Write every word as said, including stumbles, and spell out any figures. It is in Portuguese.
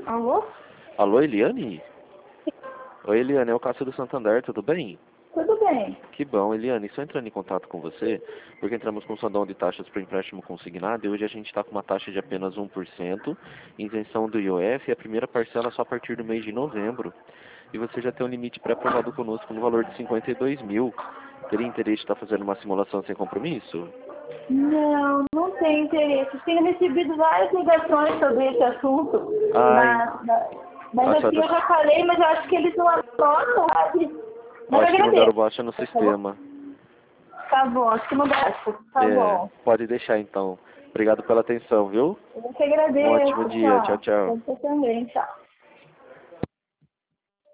Alô? Alô, Eliane? Oi, Eliane, é o Cássio do Santander, tudo bem? Tudo bem. Que bom, Eliane, só entrando em contato com você, porque entramos com um sondão de taxas para empréstimo consignado e hoje a gente está com uma taxa de apenas um por cento, isenção do I O F e a primeira parcela só a partir do mês de novembro. E você já tem um limite pré-aprovado conosco no valor de cinquenta e dois mil. Teria interesse de estar fazendo uma simulação sem compromisso? Não, não tenho interesse. Tenho recebido várias ligações sobre esse assunto. Ai, Mas, mas a assim, eu senhora, já falei, mas eu acho que eles não anotam, sabe? Mas acho que não deram agradeço. baixa no Tá bom? sistema. Tá bom, acho que não basta. Tá É, bom. pode deixar então. Obrigado pela atenção, viu? Eu que Um ótimo agradeço. dia, tchau, Tchau. tchau. Você também, tchau.